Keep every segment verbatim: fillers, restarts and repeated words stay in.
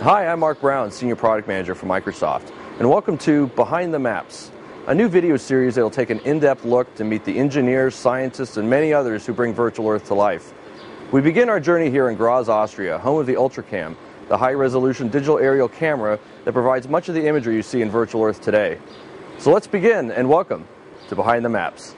Hi, I'm Mark Brown, Senior Product Manager for Microsoft, and welcome to Behind the Maps, a new video series that will take an in-depth look to meet the engineers, scientists, and many others who bring Virtual Earth to life. We begin our journey here in Graz, Austria, home of the UltraCam, the high-resolution digital aerial camera that provides much of the imagery you see in Virtual Earth today. So let's begin, and welcome to Behind the Maps.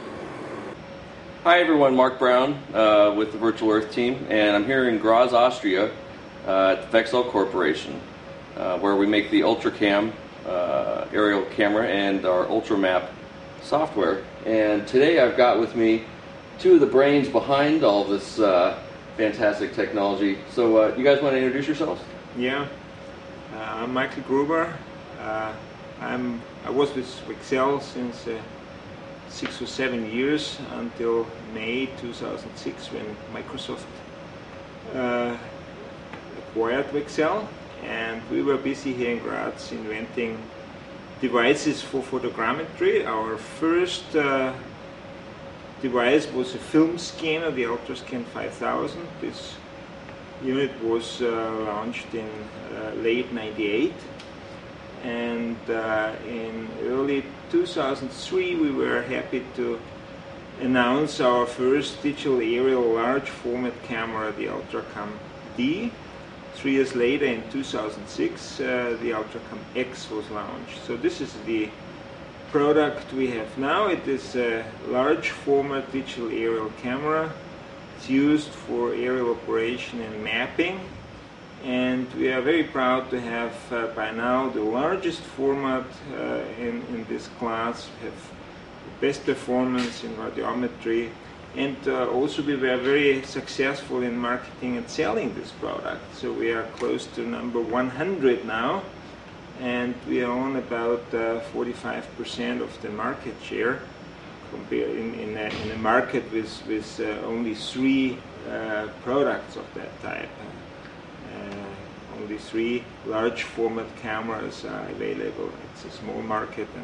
Hi everyone, Mark Brown uh, with the Virtual Earth team, and I'm here in Graz, Austria, Uh, at Vexel Corporation, uh, where we make the UltraCam uh, aerial camera and our UltraMap software. And today I've got with me two of the brains behind all this uh, fantastic technology. So uh, you guys want to introduce yourselves? Yeah, uh, I'm Michael Gruber. Uh, I'm, I was with Vexel since uh, six or seven years until May two thousand six, when Microsoft uh, acquired Vexel, and we were busy here in Graz inventing devices for photogrammetry. Our first uh, device was a film scanner, the UltraScan five thousand. This unit was uh, launched in uh, late ninety-eight, and uh, in early two thousand three we were happy to announce our first digital aerial large format camera, the UltraCam D. Three years later, in two thousand six, uh, the UltraCam X was launched. So this is the product we have now. It is a large format digital aerial camera. It's used for aerial operation and mapping. And we are very proud to have uh, by now the largest format uh, in, in this class. We have the best performance in radiometry. And uh, also we were very successful in marketing and selling this product. So we are close to number one hundred now, and we own about uh, forty-five percent of the market share compared in, in, a, in a market with, with uh, only three uh, products of that type. Uh, only three large format cameras are available. It's a small market, and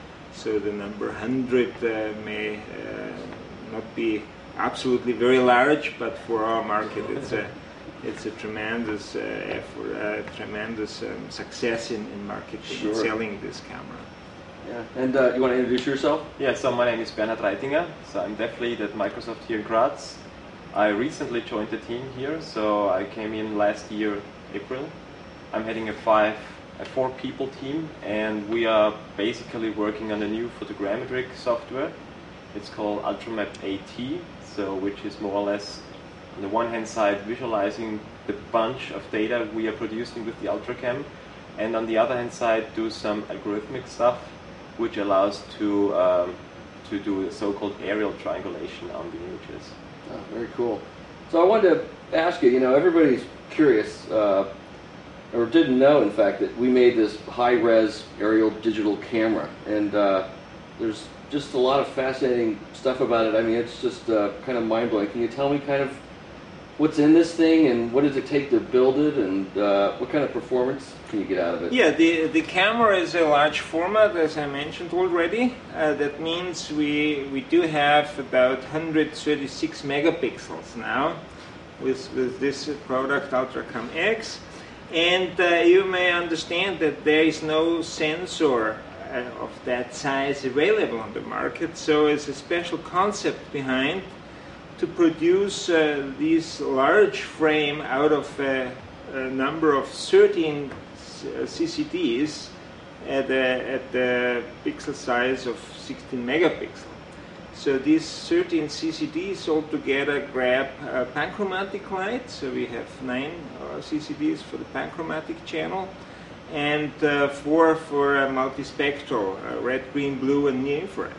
so the number one hundred uh, may uh, not be absolutely very large, but for our market it's a it's a tremendous uh, effort, a uh, tremendous um, success in, in marketing Sure. and selling this camera. Yeah. And uh, you want to introduce yourself? Yeah, so my name is Bernhard Reitinger, so I'm dev lead at Microsoft here in Graz. I recently joined the team here, so I came in last year, April. I'm heading a five, a four people team, and we are basically working on a new photogrammetric software. It's called UltraMap AT, so which is more or less, on the one hand side, visualizing the bunch of data we are producing with the UltraCam, and on the other hand side, do some algorithmic stuff, which allows to um, to do a so-called aerial triangulation on the images. Oh, very cool. So I wanted to ask you, you know, everybody's curious, uh, or didn't know, in fact, that we made this high-res aerial digital camera, and uh, there's just a lot of fascinating stuff about it. I mean, it's just uh, kind of mind-blowing. Can you tell me kind of what's in this thing, and what does it take to build it, and uh, what kind of performance can you get out of it? Yeah, the, the camera is a large format, as I mentioned already. Uh, that means we, we do have about one hundred thirty-six megapixels now with, with this product, UltraCam X. And uh, you may understand that there is no sensor of that size available on the market, so it's a special concept behind to produce uh, this large frame out of a, a number of thirteen C C Ds at a, at the pixel size of sixteen megapixel. So these thirteen C C Ds altogether grab uh, panchromatic light, so we have nine uh, C C Ds for the panchromatic channel, and uh, four for uh, multispectral, uh, red, green, blue, and near-infrared.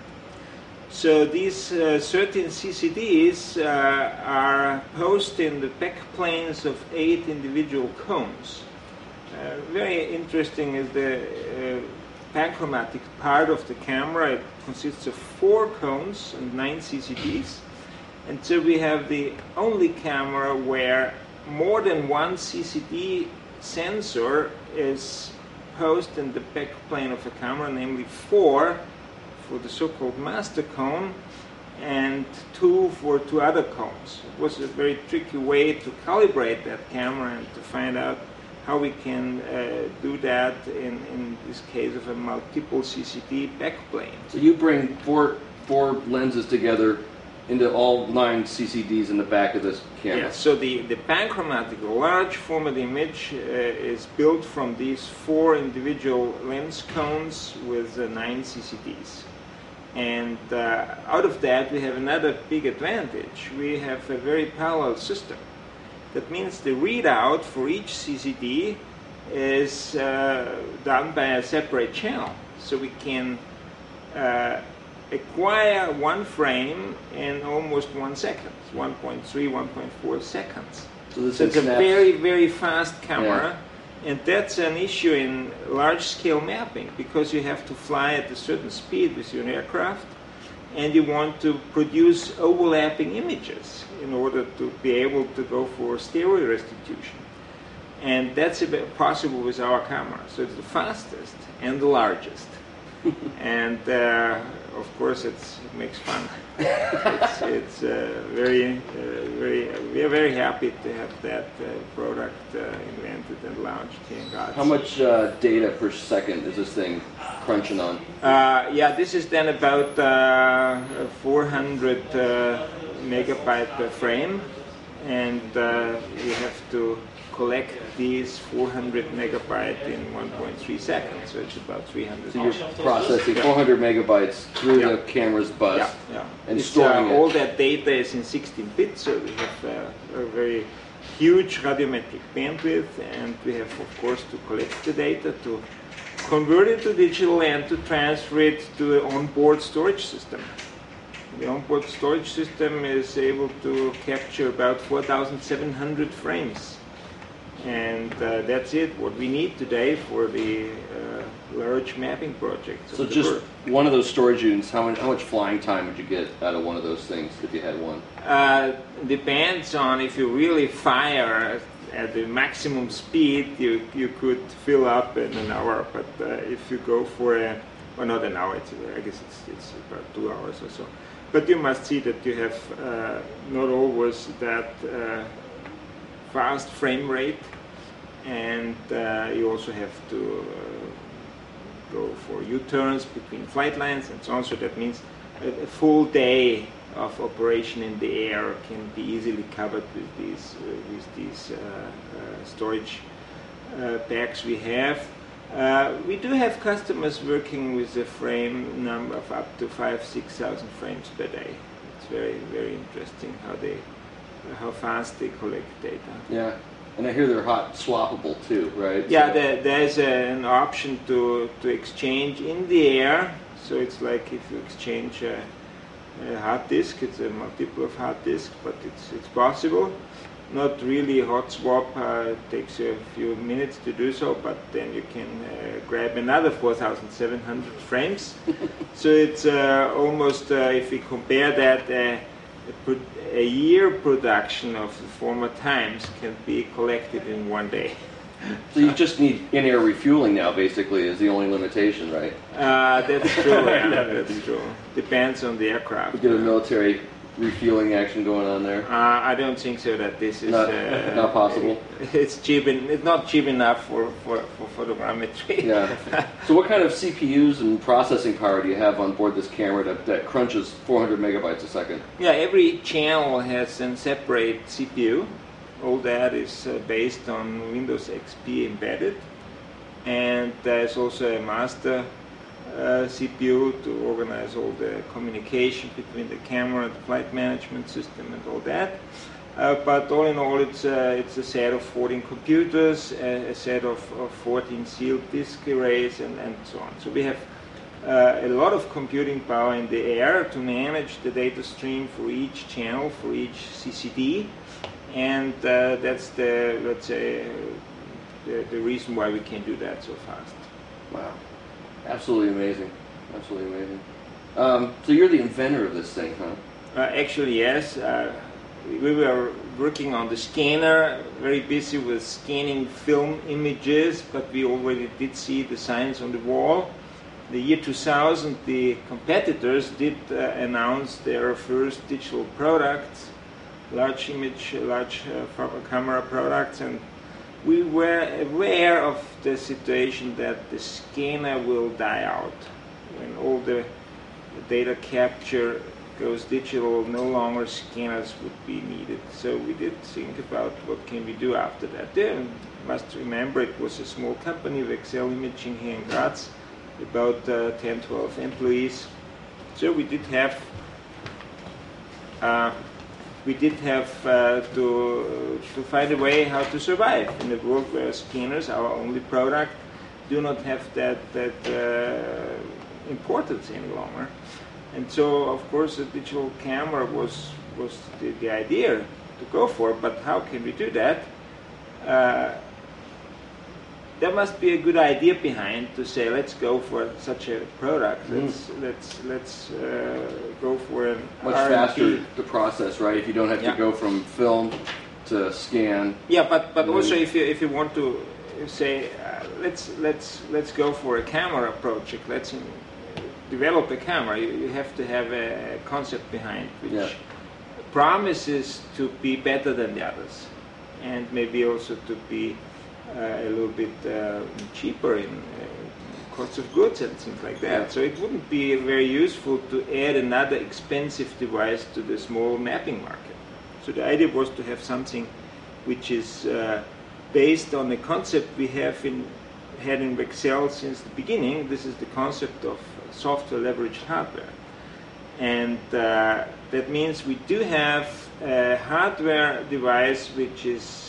So these uh, thirteen C C Ds uh, are posed in the back planes of eight individual cones. Uh, very interesting is the uh, panchromatic part of the camera. It consists of four cones and nine C C Ds. And so we have the only camera where more than one C C D sensor is posed in the back plane of a camera, namely four for the so-called master cone and two for two other cones. It was a very tricky way to calibrate that camera and to find out how we can uh, do that in, in this case of a multiple C C D backplane. So you bring four four lenses together into all nine C C Ds in the back of this camera. Yeah, so the, the panchromatic, large format image uh, is built from these four individual lens cones with uh, nine C C Ds. And uh, out of that we have another big advantage. We have a very parallel system. That means the readout for each C C D is uh, done by a separate channel. So we can uh, acquire one frame in almost one second, one point three, one point four seconds. So, this So it's a snaps- very, very fast camera. And that's an issue in large-scale mapping because you have to fly at a certain speed with your aircraft and you want to produce overlapping images in order to be able to go for stereo restitution. And that's a bit possible with our camera. So it's the fastest and the largest. And uh, of course it's, it makes fun. it's it's uh, very, uh, very, uh, we are very happy to have that uh, product uh, invented and launched here in Graz. How much uh, data per second is this thing crunching on? Uh, yeah, this is then about uh, four hundred uh, megabyte per frame, and uh, we have to collect these four hundred megabyte in one point three seconds, so it's about three hundred. So you're processing four hundred megabytes through Yeah. the camera's bus Yeah, yeah. and It's, storing uh, it. all that data is in sixteen bits, so we have uh, a very huge radiometric bandwidth, and we have, of course, to collect the data, to convert it to digital, and to transfer it to an onboard storage system. The onboard storage system is able to capture about four thousand seven hundred frames. And uh, that's it, what we need today for the uh, large mapping projects. of So the just Earth. one of those storage units, how much, how much flying time would you get out of one of those things if you had one? Uh, depends on if you really fire at the maximum speed, you, you could fill up in an hour. But uh, if you go for a, well, not an hour, it's, I guess it's, it's about two hours or so. But you must see that you have uh, not always that uh, fast frame rate, and uh, you also have to uh, go for U-turns between flight lines and so on. So that means a, a full day of operation in the air can be easily covered with these uh, with these uh, uh, storage uh, packs we have. Uh, we do have customers working with a frame number of up to five, six thousand frames per day. It's very, very interesting how they, how fast they collect data. Yeah. And I hear they're hot swappable too, right? Yeah, So- there, there's a, an option to, to exchange in the air. So it's like if you exchange a, a hard disk, it's a multiple of hard disk, but it's it's possible. Not really hot swap, uh, it takes you a few minutes to do so, but then you can uh, grab another four thousand seven hundred frames. So it's uh, almost, uh, if we compare that, uh, a, pro- a year production of the former times can be collected in one day. So you just need in-air refueling now, basically, is the only limitation, right? Uh, that's true, yeah, that's true. Depends on the aircraft. We get a military refueling action going on there. Uh, I don't think so that this is Not- uh, not possible? It's cheap, and it's not cheap enough for for, for photogrammetry. Yeah. So what kind of C P Us and processing power do you have on board this camera that, that crunches four hundred megabytes a second? Yeah, every channel has a separate C P U. All that is uh, based on Windows X P embedded, and there's also a master uh, C P U to organize all the communication between the camera, the flight management system, and all that. Uh, but all in all, it's uh, it's a set of fourteen computers, a, a set of, of fourteen sealed disk arrays, and, and so on. So we have uh, a lot of computing power in the air to manage the data stream for each channel, for each C C D, and uh, that's the, let's say, the, the reason why we can do that so fast. Wow. Absolutely amazing. Absolutely amazing. Um, so you're the inventor of this thing, huh? Uh, actually, yes. Uh, we were working on the scanner, very busy with scanning film images, but we already did see the signs on the wall. The year two thousand, the competitors did uh, announce their first digital products, large image, large uh, camera products, and we were aware of the situation that the scanner will die out. When all the data capture goes digital, no longer scanners would be needed. So we did think about what can we do after that. Then you must remember it was a small company, Vexel Imaging here in Graz, about uh, ten, twelve employees. So we did have uh, we did have uh, to to find a way how to survive in a world where scanners, our only product, do not have that that uh, importance any longer. And so, of course, a digital camera was was the, the idea to go for. But how can we do that? Uh, there must be a good idea behind to say, let's go for such a product. Mm. Let's let's let's uh, go for an Much R and D. faster to process, right? If you don't have Yeah. to go from film to scan. Yeah, but but Mm. also if you if you want to say, uh, let's let's let's go for a camera project. Let's in, develop a camera. You, you have to have a concept behind which Yeah. promises to be better than the others, and maybe also to be uh, a little bit uh, cheaper in uh, cost of goods and things like that. Yeah. So it wouldn't be very useful to add another expensive device to the small mapping market. So the idea was to have something which is uh, based on the concept we have in had in Vexel since the beginning. This is the concept of software leveraged hardware. And uh, that means we do have a hardware device which is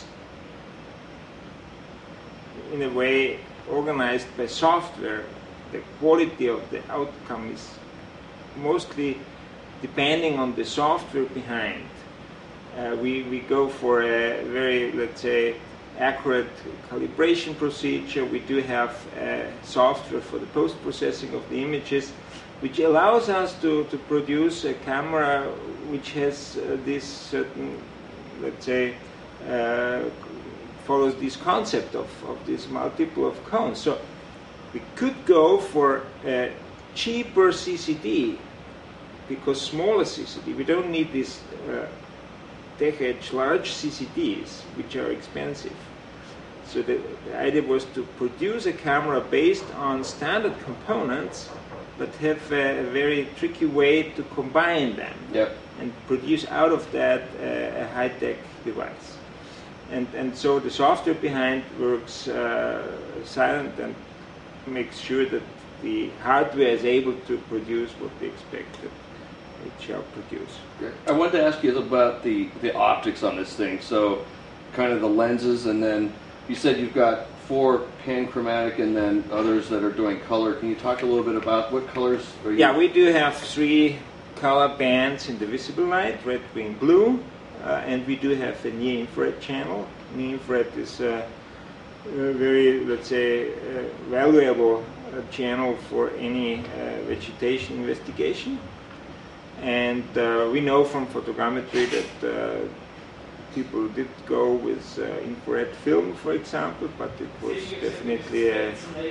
in a way organized by software. The quality of the outcome is mostly depending on the software behind. Uh, we, we go for a very, let's say, accurate calibration procedure. We do have uh, software for the post-processing of the images, which allows us to, to produce a camera which has uh, this certain, let's say, uh, follows this concept of, of this multiple of cones. So we could go for a cheaper C C D, because smaller C C D, we don't need these uh, TechEdge large C C Ds, which are expensive. So the, the idea was to produce a camera based on standard components, but have a, a very tricky way to combine them. Yep. And produce out of that uh, a high-tech device. And, and so the software behind works uh, silent and makes sure that the hardware is able to produce what we expect that it shall produce. Great. I wanted to ask you about the, the optics on this thing. So kind of the lenses, and then you said you've got four panchromatic and then others that are doing color. Can you talk a little bit about what colors are you? Yeah, we do have three color bands in the visible light, red, green, blue, uh, and we do have a near-infrared channel. Near-infrared is a, a very, let's say, uh, valuable uh, channel for any uh, vegetation investigation. And uh, we know from photogrammetry that uh, people did go with uh, infrared film, for example, but it was definitely uh,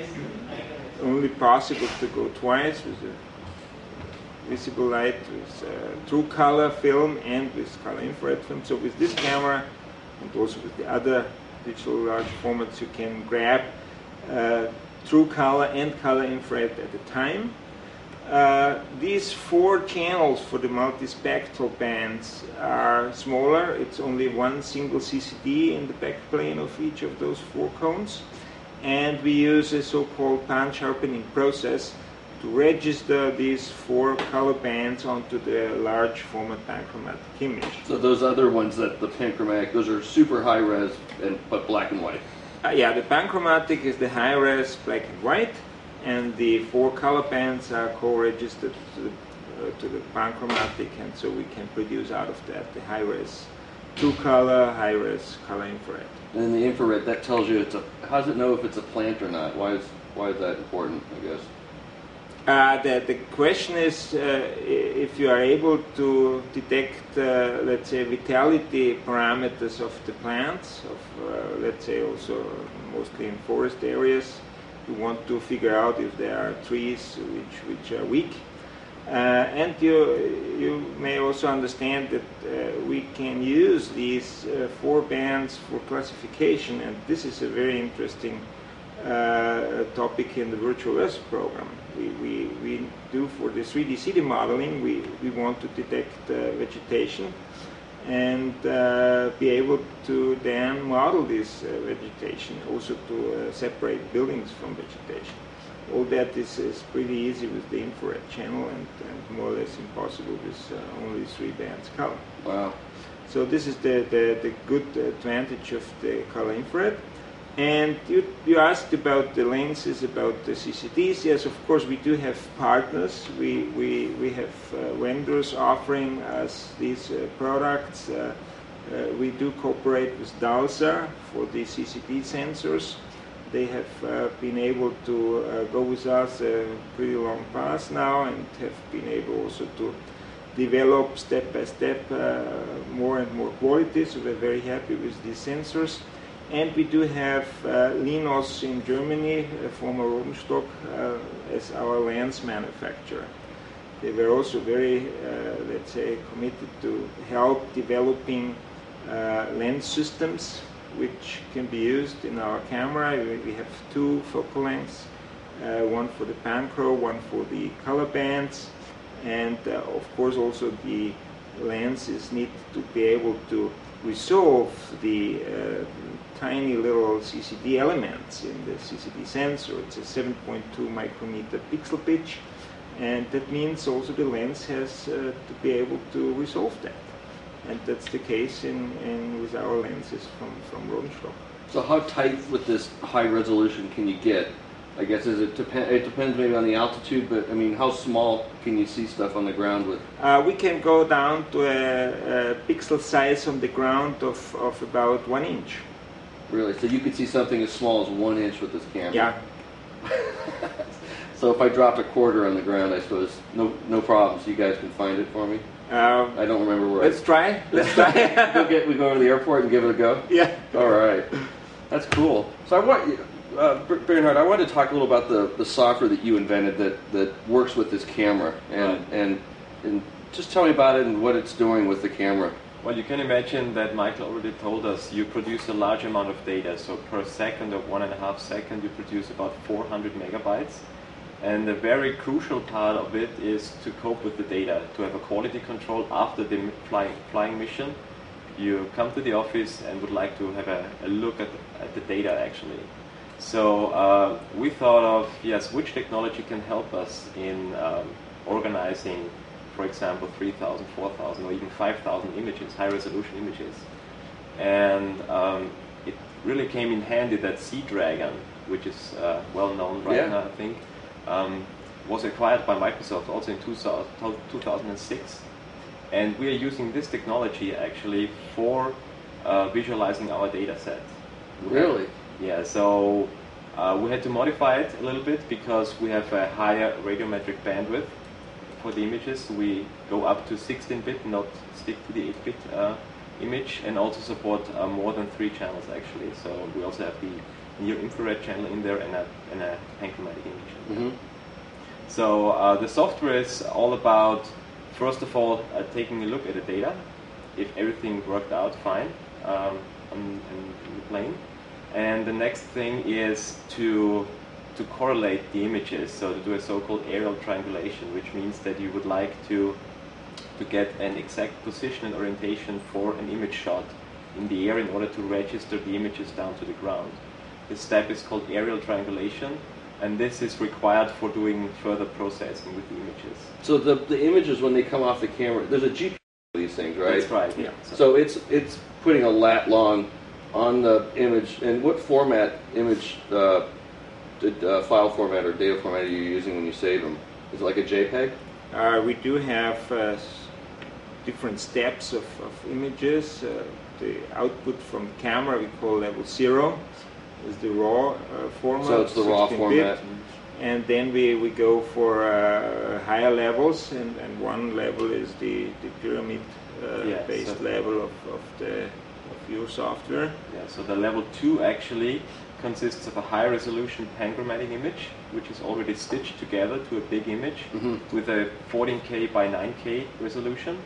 only possible to go twice with a visible light, with uh, true color film and with color infrared film. So with this camera and also with the other digital large formats, you can grab uh, true color and color infrared at a time. Uh, these four channels for the multispectral bands are smaller. It's only one single C C D in the backplane of each of those four cones. And we use a so-called pan sharpening process to register these four color bands onto the large format panchromatic image. So those other ones, that the panchromatic, those are super high res and but black and white. Uh, yeah, the panchromatic is the high res black and white, and the four color bands are co-registered to the, uh, to the panchromatic, and so we can produce out of that the high res two color, high res color infrared. And then the infrared, that tells you it's a. How does it know if it's a plant or not? Why is why is that important? I guess. Uh, the, the question is uh, if you are able to detect, uh, let's say, vitality parameters of the plants, of uh, let's say also mostly in forest areas. You want to figure out if there are trees which, which are weak. Uh, and you, you may also understand that uh, we can use these uh, four bands for classification, and this is a very interesting uh, topic in the Virtual Earth program. We, we, we do for the three D city modeling, we, we want to detect uh, vegetation and uh, be able to then model this uh, vegetation, also to uh, separate buildings from vegetation. All that is, is pretty easy with the infrared channel, and, and more or less impossible with uh, only three bands color. Wow. So this is the, the, the good advantage of the color infrared. And you, you asked about the lenses, about the C C Ds. Yes, of course, we do have partners. We, we, we have uh, vendors offering us these uh, products. Uh, uh, we do cooperate with DALSA for the C C D sensors. They have uh, been able to uh, go with us a pretty long path now, and have been able also to develop step by step uh, more and more quality. So we're very happy with these sensors. And we do have uh, Linos in Germany, uh, former Rodenstock, uh, as our lens manufacturer. They were also very, uh, let's say, committed to help developing uh, lens systems which can be used in our camera. We, we have two focal lengths, uh, one for the Panchro, one for the color bands, and uh, of course also the lenses need to be able to resolve the uh, tiny little C C D elements in the C C D sensor. It's a seven point two micrometer pixel pitch, and that means also the lens has uh, to be able to resolve that. And that's the case in, in with our lenses from, from Rodenstock. So how tight with this high resolution can you get? I guess is it depend. It depends maybe on the altitude, but I mean, how small can you see stuff on the ground with? Uh, we can go down to a, a pixel size on the ground of, of about one inch. Really? So you could see something as small as one inch with this camera? Yeah. So if I dropped a quarter on the ground, I suppose no no problems. You guys can find it for me. Uh, I don't remember where. let's I... try. Let's try. go get, we go to the airport and give it a go. Yeah. All right. That's cool. So I want. Uh, Bernhard, I wanted to talk a little about the, the software that you invented that, that works with this camera, and, right. and and just tell me about it and what it's doing with the camera. Well, you can imagine that Michael already told us you produce a large amount of data. So per second or one and a half second, you produce about four hundred megabytes. And a very crucial part of it is to cope with the data, to have a quality control after the flying, flying mission. You come to the office and would like to have a, a look at the, at the data actually. So uh, we thought of, yes, which technology can help us in um, organizing, for example, three thousand, four thousand, or even five thousand images, high-resolution images. And um, it really came in handy that Seadragon, which is uh, well-known right yeah. now, I think, um, was acquired by Microsoft also in two thousand six. And we are using this technology actually for uh, visualizing our data set. Really? Yeah, so uh, we had to modify it a little bit because we have a higher radiometric bandwidth for the images. We go up to sixteen bit, not stick to the eight bit uh, image, and also support uh, more than three channels actually. So we also have the near infrared channel in there and a, and a panchromatic image. Mm-hmm. So uh, the software is all about, first of all, uh, taking a look at the data. If everything worked out fine um, on, on the plane. And the next thing is to to correlate the images, so to do a so-called aerial triangulation, which means that you would like to to get an exact position and orientation for an image shot in the air in order to register the images down to the ground. This step is called aerial triangulation, and this is required for doing further processing with the images. So the the images when they come off the camera, there's a G P S for these things, right? That's right. Yeah. So, so it's it's putting a lat long on the image. And what format image uh, did, uh, file format or data format are you using when you save them? Is it like a JPEG? Uh, we do have uh, different steps of, of images. Uh, the output from the camera we call level zero is the raw uh, format. So it's the raw format. And then we, we go for uh, higher levels, and, and one level is the, the pyramid uh, yeah, based so level of, of the of your software. Yeah, so the level two actually consists of a high-resolution panchromatic image, which is already stitched together to a big image mm-hmm. with a fourteen K by nine K resolution,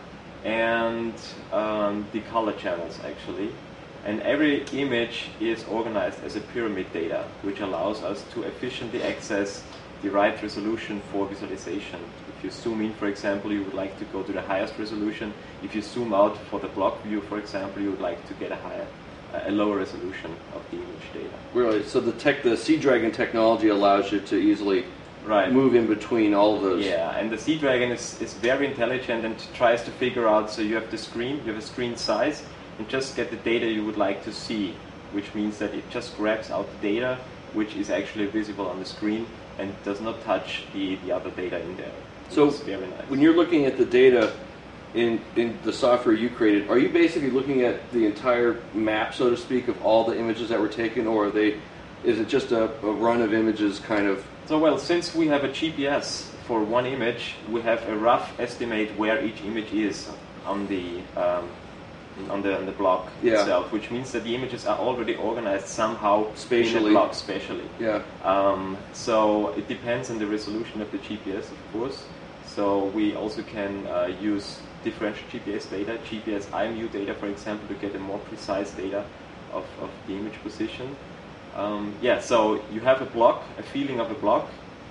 and um, the color channels actually. And every image is organized as a pyramid data, which allows us to efficiently access the right resolution for visualization. If you zoom in, for example, you would like to go to the highest resolution. If you zoom out for the block view, for example, you would like to get a higher, a lower resolution of the image data. Really? So the tech, the Seadragon technology allows you to easily right. move in between all of those. Yeah, and the Seadragon is, is very intelligent and tries to figure out, so you have the screen, you have a screen size, and just get the data you would like to see, which means that it just grabs out the data which is actually visible on the screen and does not touch the, the other data in there. So very nice. When you're looking at the data in, in the software you created, are you basically looking at the entire map, so to speak, of all the images that were taken, or are they, is it just a, a run of images kind of? So well, since we have a G P S for one image, we have a rough estimate where each image is on the um, on the on the block yeah. itself, which means that the images are already organized somehow spatially. in the block spatially. Yeah. Um, so it depends on the resolution of the G P S, of course. So we also can uh, use differential G P S data, G P S I M U data, for example, to get a more precise data of, of the image position. Um, yeah. So you have a block, a feeling of a block,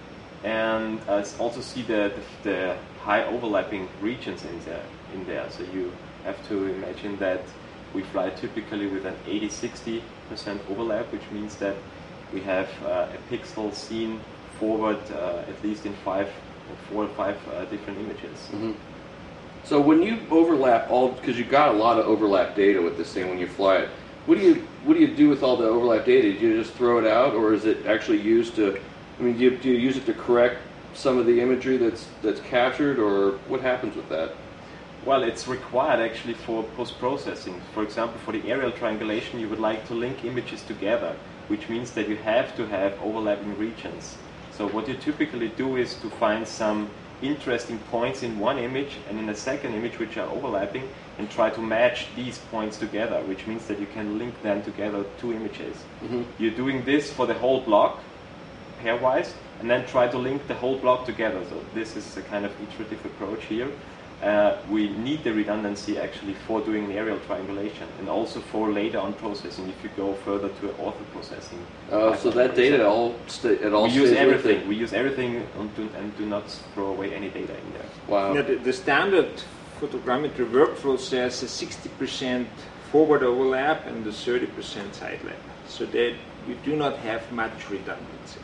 and uh, also see the, the the high overlapping regions in there. In there. So you have to imagine that we fly typically with an eighty to sixty percent overlap, which means that we have uh, a pixel seen forward uh, at least in five, or four or five uh, different images. Mm-hmm. So when you overlap all, because you got a lot of overlap data with this thing when you fly it, what do you what do you do with all the overlap data? Do you just throw it out, or is it actually used to? I mean, do you, do you use it to correct some of the imagery that's that's captured, or what happens with that? Well, it's required actually for post-processing. For example, for the aerial triangulation, you would like to link images together, which means that you have to have overlapping regions. So what you typically do is to find some interesting points in one image and in a second image which are overlapping, and try to match these points together, which means that you can link them together, two images. Mm-hmm. You're doing this for the whole block, pairwise, and then try to link the whole block together. So this is a kind of iterative approach here. Uh, we need the redundancy actually for doing the aerial triangulation, and also for later on processing if you go further to author processing. Oh, uh, so that data all sta- it all we use everything. It. We use everything and do, and do not throw away any data in there. Wow. Now, the, the standard photogrammetry workflow says a sixty percent forward overlap and a thirty percent side lap, so that you do not have much redundancy.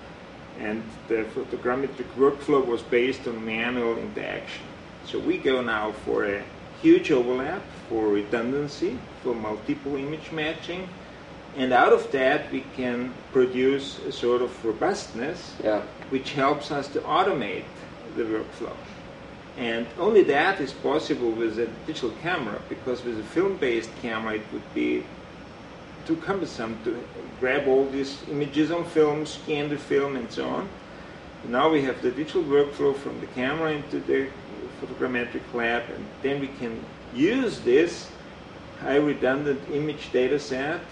And the photogrammetric workflow was based on manual interaction. So we go now for a huge overlap, for redundancy, for multiple image matching, and out of that we can produce a sort of robustness, yeah. which helps us to automate the workflow. And only that is possible with a digital camera, because with a film-based camera it would be too cumbersome to grab all these images on film, scan the film, and so on. Now we have the digital workflow from the camera into the photogrammetric lab, and then we can use this high redundant image data set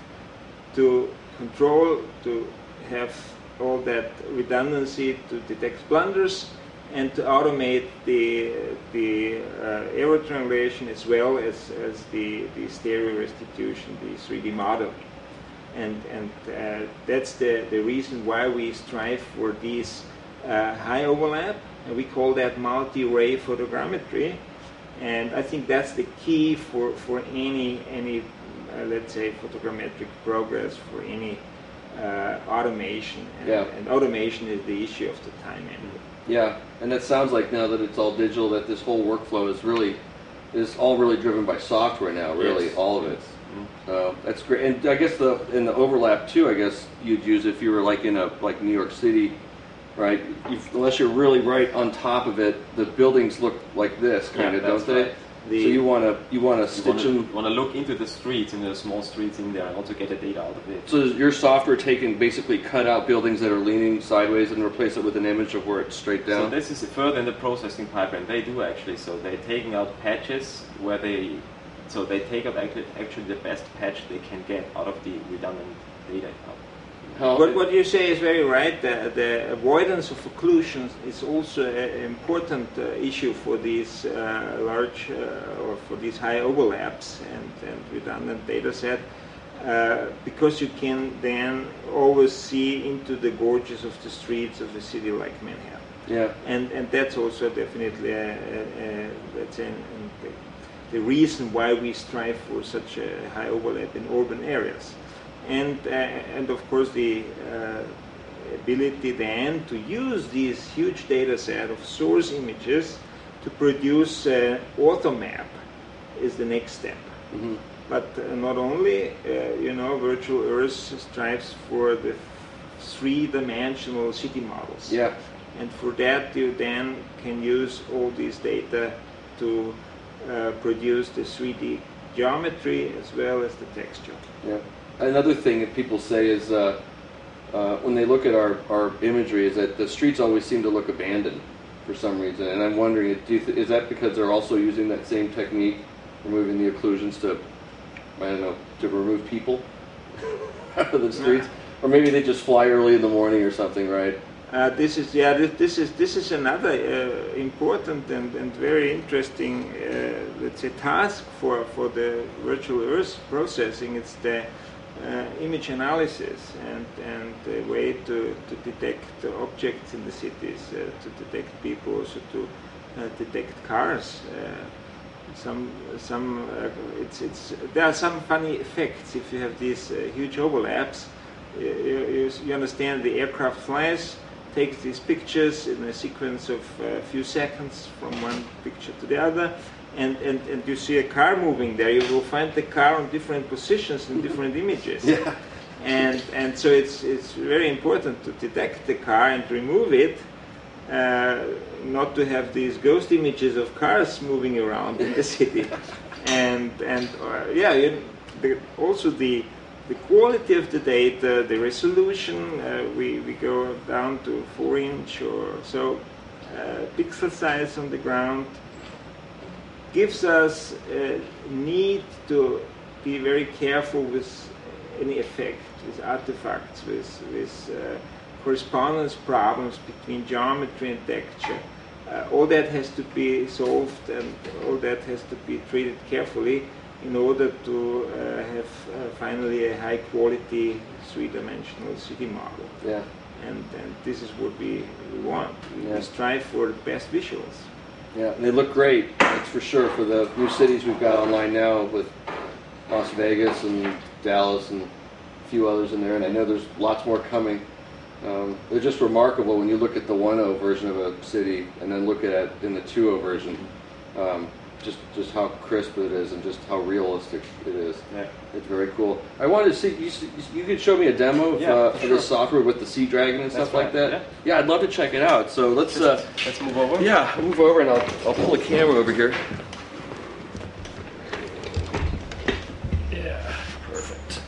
to control, to have all that redundancy to detect blunders, and to automate the the uh, aerial triangulation as well as, as the, the stereo restitution, the three D modeling. And, and uh, that's the, the reason why we strive for these uh, high overlap, and we call that multi-ray photogrammetry. And I think that's the key for, for any, any uh, let's say, photogrammetric progress, for any uh, automation. And, yeah. and automation is the issue of the time anyway. Yeah, and it sounds like now that it's all digital, that this whole workflow is really, is all really driven by software now, really, yes. all of it. Mm-hmm. Uh, that's great. And I guess the in the overlap too, I guess you'd use if you were like in a, like New York City, right? If, unless you're really right on top of it, the buildings look like this, kind yeah, of, don't right. they? The, so you want to you want to stitch wanna, them. Want to look into the streets, into the small streets in there, and also get the data out of it. So does your software taken basically cut out buildings that are leaning sideways and replace it with an image of where it's straight down? So this is further in the processing pipeline. They do actually. So they're taking out patches where they, so they take out actually, actually the best patch they can get out of the redundant data. How, But what you say is very right. The, the avoidance of occlusions is also an important uh, issue for these uh, large uh, or for these high overlaps and, and redundant data set, uh, because you can then always see into the gorges of the streets of a city like Manhattan. yeah. And and that's also definitely a, a, a, that's an, an, the, the reason why we strive for such a high overlap in urban areas. And, uh, and of course the uh, ability then to use these huge data set of source images to produce an orthomap is the next step. Mm-hmm. But uh, not only, uh, you know, Virtual Earth strives for the three-dimensional city models. Yeah. And for that you then can use all these data to uh, produce the three D geometry as well as the texture. Yeah. Another thing that people say is uh, uh, when they look at our, our imagery is that the streets always seem to look abandoned for some reason. And I'm wondering, do you th- is that because they're also using that same technique, removing the occlusions to, I don't know, to remove people out of the streets? Yeah. Or maybe they just fly early in the morning or something, right? Uh, this is yeah. This, this is this is another uh, important and, and very interesting, uh, let's say, task for for the virtual Earth processing. It's the uh, image analysis and and the way to, to detect the objects in the cities, uh, to detect people, also to uh, detect cars. Uh, some some uh, it's it's there are some funny effects if you have these uh, huge overlaps. You, you, you understand the aircraft flies, takes these pictures in a sequence of a few seconds from one picture to the other, and, and, and you see a car moving there. You will find the car on different positions in different images. Yeah. And and so it's it's very important to detect the car and remove it, uh, not to have these ghost images of cars moving around in the city. And and uh, yeah, you, the, also the The quality of the data, the resolution, uh, we, we go down to four inch or so uh, pixel size on the ground, gives us a need to be very careful with any effect, with artifacts, with, with uh, correspondence problems between geometry and texture. Uh, all that has to be solved and all that has to be treated carefully in order to uh, have uh, finally a high quality three-dimensional city model. Yeah. And, and this is what we, we want. We, yeah. we strive for the best visuals. Yeah, and they look great, that's for sure, for the new cities we've got online now with Las Vegas and Dallas and a few others in there, and I know there's lots more coming. Um, they're just remarkable when you look at the one point oh version of a city and then look at it in the two point oh version. Um, Just, just how crisp it is and just how realistic it is. Yeah. It's very cool. I wanted to see, you, you could show me a demo of, yeah, uh, sure. of this software with the Sea Dragon and That's stuff right, like that. Yeah. yeah, I'd love to check it out. So let's uh, let's move over. Yeah, move over and I'll, I'll pull a camera over here. Yeah, perfect.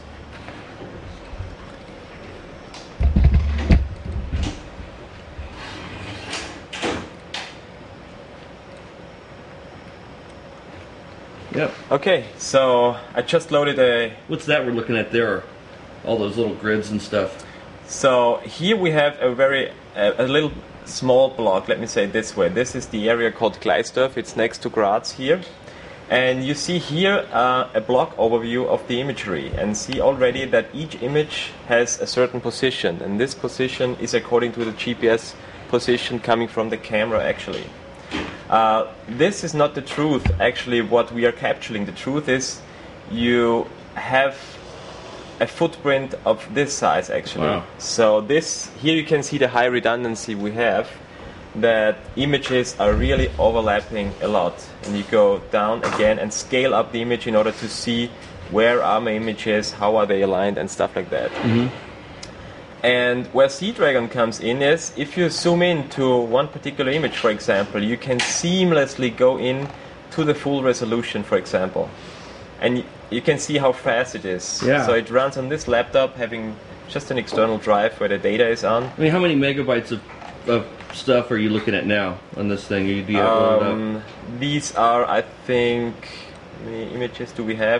Yep. Okay, so I just loaded a... What's that we're looking at there? All those little grids and stuff. So here we have a very, a, a little small block, let me say it this way. This is the area called Gleisdorf, it's next to Graz here. And you see here uh, a block overview of the imagery and see already that each image has a certain position. And this position is according to the G P S position coming from the camera actually. Uh, this is not the truth, actually, what we are capturing. The truth is you have a footprint of this size, actually. Wow. So this, here you can see the high redundancy we have, that images are really overlapping a lot. And you go down again and scale up the image in order to see where are my images, how are they aligned, and stuff like that. Mm-hmm. And where Sea Dragon comes in is, if you zoom in to one particular image, for example, you can seamlessly go in to the full resolution, for example. And you can see how fast it is. Yeah. So it runs on this laptop, having just an external drive where the data is on. I mean, how many megabytes of, of stuff are you looking at now on this thing? You, do you have Um, these are, I think, how many images do we have?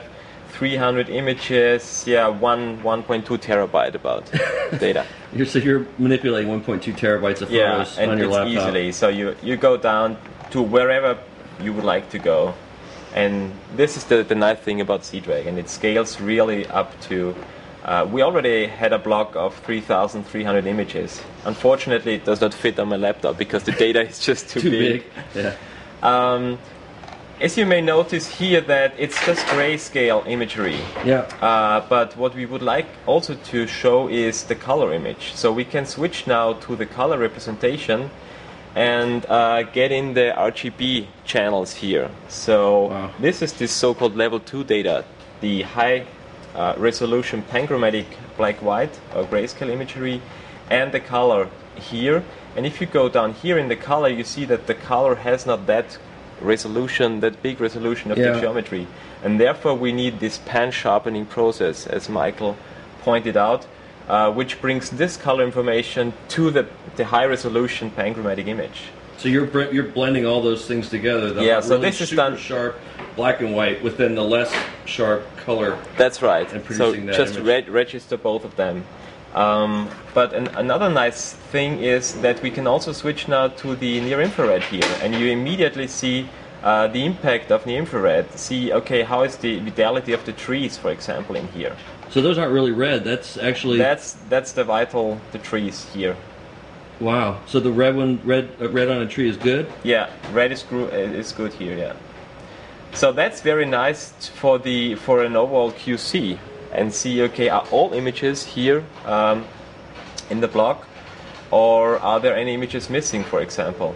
three hundred images, yeah, one one point two terabyte about data. You're, so you're manipulating one point two terabytes of Yeah, photos and on your it's laptop. easily. So you you go down to wherever you would like to go, and this is the the nice thing about Seadragon. It scales really up to. Uh, we already had a block of three thousand three hundred images. Unfortunately, it does not fit on my laptop because the data is just too, Too big. big. Yeah. Um, as you may notice here that it's just grayscale imagery. Yeah. Uh, but what we would like also to show is the color image. So we can switch now to the color representation and uh, get in the R G B channels here. So Wow. this is this so-called level two data, the high uh, resolution panchromatic black-white or grayscale imagery, and the color here. And if you go down here in the color, you see that the color has not that resolution, that big resolution of Yeah. the geometry. And therefore we need this pan sharpening process, as Michael pointed out, uh, which brings this color information to the, the high resolution panchromatic image. So you're br- you're blending all those things together. The Yeah, so really this is super done- sharp black and white within the less sharp color. That's right. And So producing that just image. re- register both of them. Um, but an, another nice thing is that we can also switch now to the near infrared here, and you immediately see uh, the impact of near infrared. See, okay, how is the vitality of the trees, for example, in here? So those aren't really red. That's actually That's that's the vital, the trees here. wow. So the red one, red uh, red on a tree is good. Yeah, red is, gro- uh, is good here. Yeah. So that's very nice t- for the for an overall Q C, and see, okay, are all images here um, in the block, or are there any images missing, for example?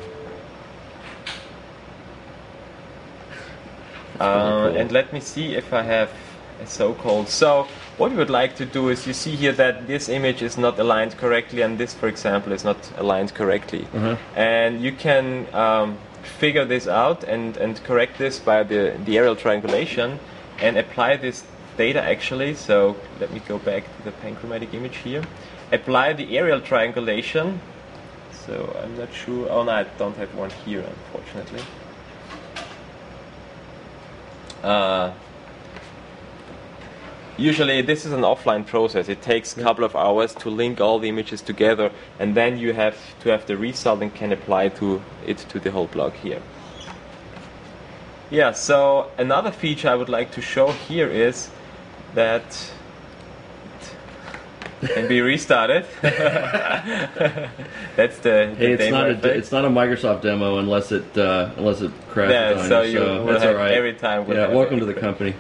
Uh, cool. And let me see if I have a so-called. So what we would like to do is, you see here that this image is not aligned correctly, and this, for example, is not aligned correctly. Uh-huh. And you can um, figure this out and, and correct this by the, the aerial triangulation and apply this data actually. So let me go back to the panchromatic image here. Apply the aerial triangulation. So I'm not sure. Oh no, I don't have one here, unfortunately. Uh, usually this is an offline process. It takes a couple of hours to link all the images together, and then you have to have the result and can apply to it to the whole block here. Yeah, so another feature I would like to show here is that it can be restarted. That's the, the Hey, it's demo not a effect. it's not a Microsoft demo unless it uh, unless it crashes Yeah, on so you. you So will that's have all right. every time we'll Yeah, have welcome it. to the company.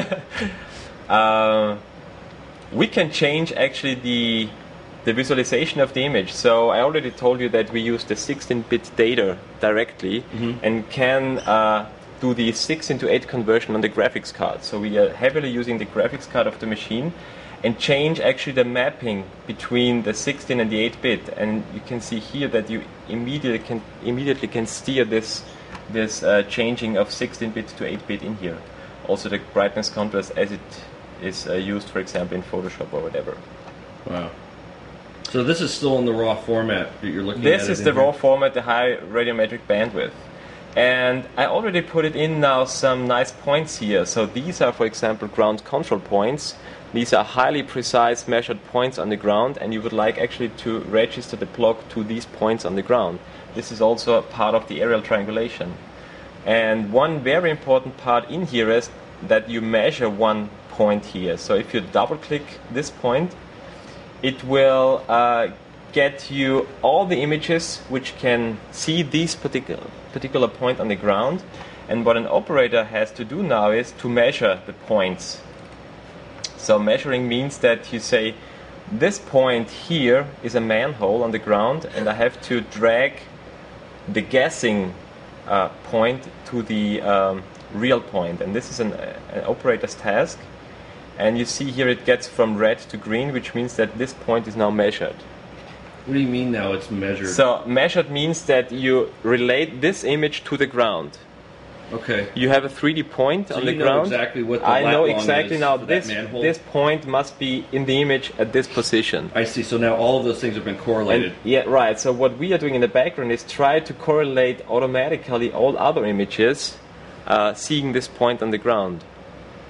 Uh, we can change actually the the visualization of the image. So I already told you that we use the sixteen bit data directly and can uh, do the six into eight conversion on the graphics card. So we are heavily using the graphics card of the machine and change actually the mapping between the sixteen and the eight bit. And you can see here that you immediately can immediately can steer this this uh, changing of sixteen bit to eight bit in here. Also the brightness contrast as it is uh, used, for example, in Photoshop or whatever. Wow. So this is still in the raw format that you're looking at. This it is in the here? raw format, the high radiometric bandwidth. And I already put it in now some nice points here. So these are, for example, ground control points. These are highly precise measured points on the ground, and you would like actually to register the block to these points on the ground. This is also a part of the aerial triangulation. And one very important part in here is that you measure one point here. So if you double click this point, it will uh, get you all the images which can see this particular particular point on the ground. And what an operator has to do now is to measure the points. So measuring means that you say this point here is a manhole on the ground, and I have to drag the guessing uh, point to the um, real point, and this is an, an operator's task. And you see here it gets from red to green, which means that this point is now measured. What do you mean now it's measured? So measured means that you relate this image to the ground. okay. You have a three D point So on you the know ground. exactly what the I lat know long exactly is now for that this manhole? this point must be in the image at this position. I see. So now all of those things have been correlated. And, yeah, right. So what we are doing in the background is try to correlate automatically all other images, uh, seeing this point on the ground.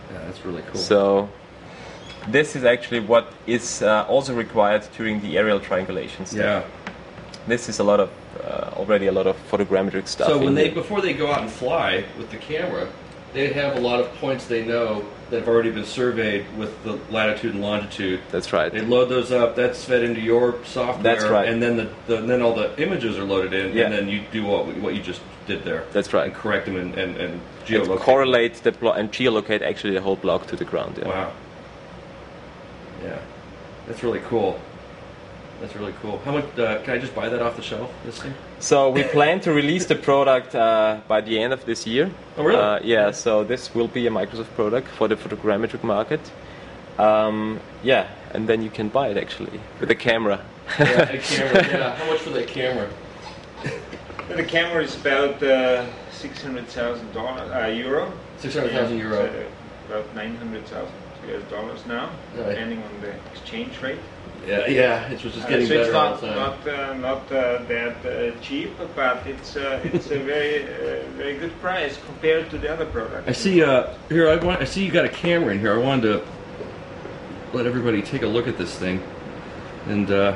Yeah, that's really cool. So this is actually what is uh, also required during the aerial triangulation step. Yeah. This is a lot of uh, already a lot of photogrammetric stuff. So when in they here. before they go out and fly with the camera, they have a lot of points they know that have already been surveyed with the latitude and longitude. That's right. They load those up. That's fed into your software. That's right. And then the, the then all the images are loaded in, Yeah. and then you do what what you just did there. That's right. And correct them and and, and And geolocate. correlate the blo- and geolocate actually the whole block to the ground. Yeah. Wow. Yeah, that's really cool. That's really cool. How much uh, can I just buy that off the shelf? This thing? So we plan to release the product uh, by the end of this year. Oh, really? Uh, yeah. So this will be a Microsoft product for the photogrammetric market. Um, yeah, and then you can buy it actually with a camera. Yeah, a camera. Yeah. How much for that camera? The camera is about uh, six hundred thousand dollars uh, euro. Six hundred thousand euro. It's, uh, about nine hundred thousand U S dollars now, Right. depending on the exchange rate. Yeah, yeah. It's just Uh, getting so better it's all not the time. not uh, not uh, that uh, cheap, but it's uh, it's a very uh, very good price compared to the other products. I see. Uh, here, I want. I see you got a camera in here. I wanted to let everybody take a look at this thing, and uh,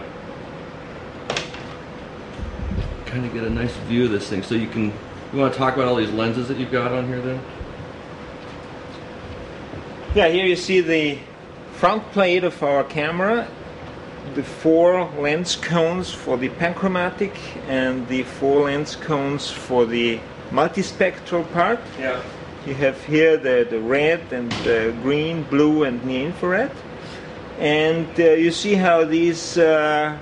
kind of get a nice view of this thing. So you can. You want to talk about all these lenses that you've got on here, then? Yeah, here you see the front plate of our camera, the four lens cones for the panchromatic, and the four lens cones for the multispectral part. Yeah. You have here the, the red and the green, blue, and near infrared. And uh, you see how these uh,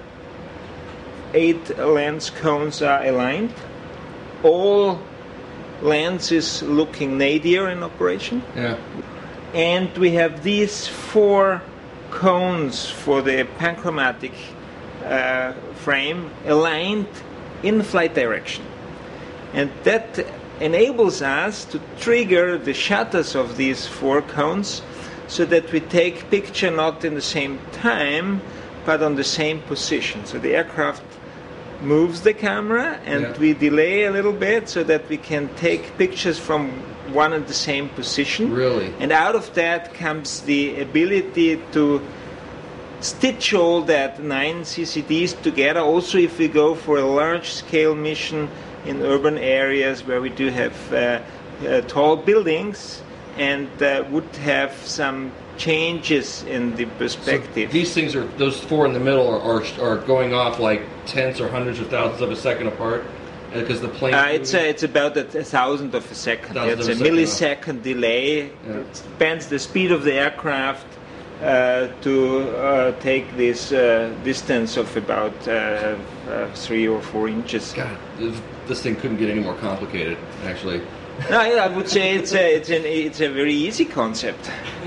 eight lens cones are aligned. All lenses looking nadir in operation. Yeah. And we have these four cones for the panchromatic uh, frame aligned in flight direction. And that enables us to trigger the shutters of these four cones so that we take picture not in the same time but on the same position. So the aircraft moves the camera and Yeah. we delay a little bit so that we can take pictures from one and the same position. Really? And out of that comes the ability to stitch all that nine C C Ds together. Also, if we go for a large-scale mission in urban areas where we do have uh, uh, tall buildings and uh, would have some changes in the perspective. So these things are, those four in the middle are, are, are going off like tenths or hundreds of thousands of a second apart? Because the plane. Uh, it's a, it's about a, a thousandth of a second. Thousandth It's of a a second, millisecond delay. Yeah. It depends the speed of the aircraft uh, to uh, take this uh, distance of about uh, uh, three or four inches. God, this, this thing couldn't get any more complicated, actually. No, yeah, I would say it's a, it's an, it's a very easy concept.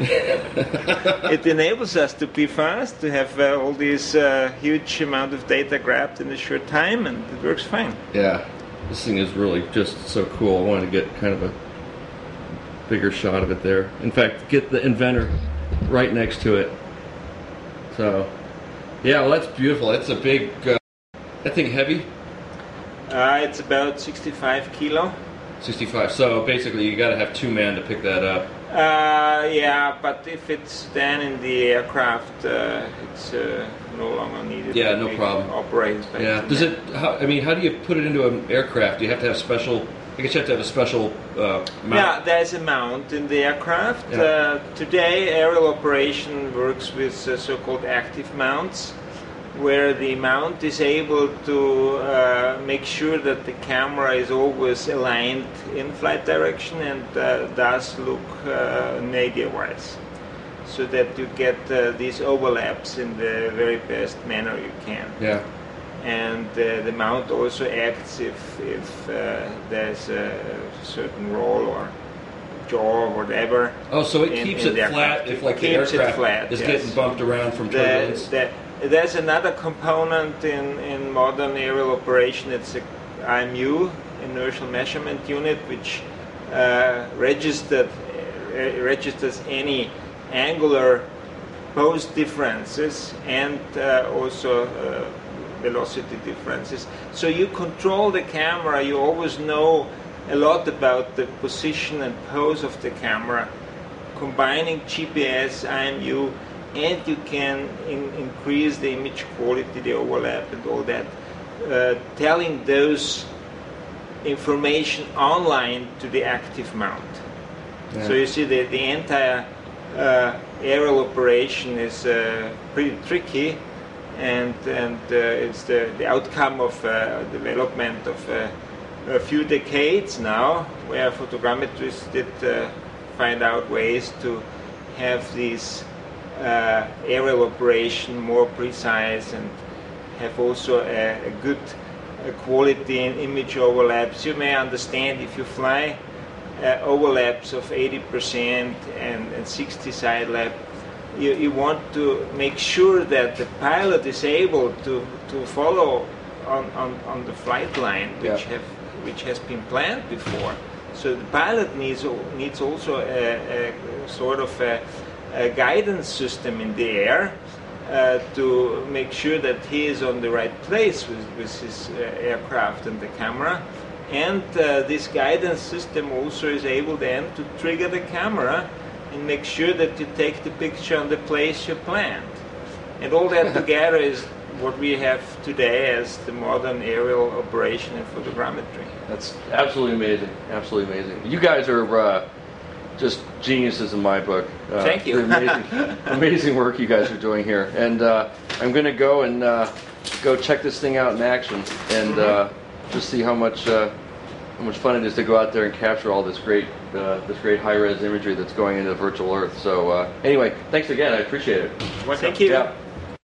It enables us to be fast, to have uh, all this uh, huge amount of data grabbed in a short time, and it works fine. Yeah, this thing is really just so cool. I wanted to get kind of a bigger shot of it there. In fact, get the inventor right next to it. So, yeah, well, that's beautiful. It's a big, uh, that thing heavy? Uh, it's about sixty-five kilo. sixty-five. So basically, you got to have two men to pick that up. Uh, yeah, but if it's then in the aircraft, uh, it's uh, no longer needed. Yeah, to no make problem. Operate. Yeah. Does it? How, I mean, how do you put it into an aircraft? Do you have to have special? I guess you have to have a special uh, mount. Yeah, there's a mount in the aircraft. Yeah. Uh, today, aerial operation works with uh, so-called active mounts, where the mount is able to uh, make sure that the camera is always aligned in flight direction and uh, does look uh, nadir-wise, so that you get uh, these overlaps in the very best manner you can. Yeah. And uh, the mount also acts if, if uh, there's a certain roll or jaw or whatever. Oh, so it in- keeps in it the flat aircraft. if, like, It the keeps it aircraft flat, is yes. getting bumped around from The, turbulence. the, there's another component in, in modern aerial operation. It's a I M U, inertial measurement unit, which uh, registered, uh, registers any angular pose differences and uh, also uh, velocity differences. So you control the camera, you always know a lot about the position and pose of the camera combining G P S, I M U, and you can in, increase the image quality, the overlap, and all that, uh, telling those information online to the active mount. Yeah. So you see the, the entire uh, aerial operation is uh, pretty tricky, and, and uh, it's the, the outcome of uh, development of uh, a few decades now, where photogrammetrists did uh, find out ways to have these uh, aerial operation more precise and have also a, a good uh, quality in image overlaps. You may understand if you fly uh, overlaps of eighty percent and, and sixty side lap, you, you want to make sure that the pilot is able to, to follow on, on, on the flight line, which yeah. have which has been planned before. So the pilot needs needs also a, a sort of a, a guidance system in the air uh, to make sure that he is on the right place with, with his uh, aircraft and the camera. And uh, this guidance system also is able then to trigger the camera and make sure that you take the picture on the place you planned. And all that together is what we have today as the modern aerial operation in photogrammetry. That's absolutely amazing, absolutely amazing. You guys are uh, just geniuses in my book. Uh, Thank you. Amazing, amazing work you guys are doing here. And uh, I'm going to go and uh, go check this thing out in action and uh, just see how much uh, how much fun it is to go out there and capture all this great uh, this great high-res imagery that's going into virtual Earth. So uh, anyway, thanks again. I appreciate it. Thank you. Yeah.